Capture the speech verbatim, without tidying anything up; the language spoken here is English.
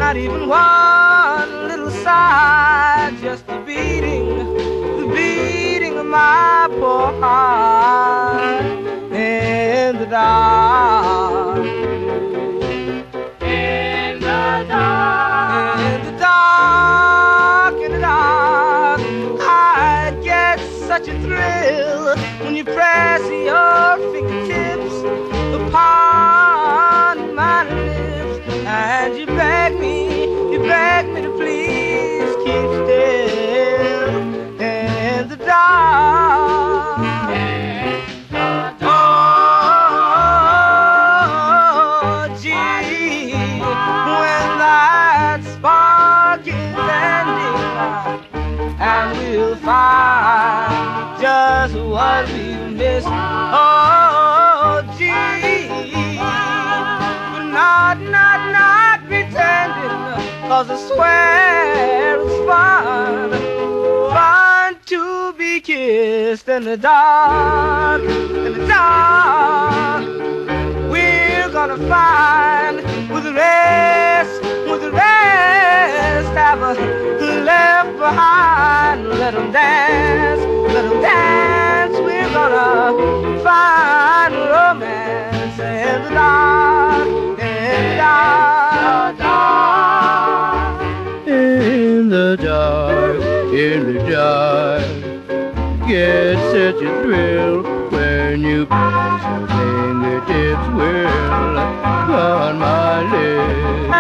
not even one little sigh, just the beating, the beating of my poor heart in the dark. In the dark, in the dark, in the dark, I get such a thrill when you press your fingertips upon my lips, and you beg me, you beg me to please keep still in the dark. Oh, gee, when that spark is ending, and we'll find just what we missed. Oh, gee, but not, not, not pretending, 'cause I swear it's fun, fun to be kissed in the dark, in the dark. We're gonna find with the rest, with the rest haven't left behind. Let them dance, let them dance. We're gonna find romance in the dark, in the dark, In the dark, in the dark, get such a thrill when you press your fingertips will on my lips.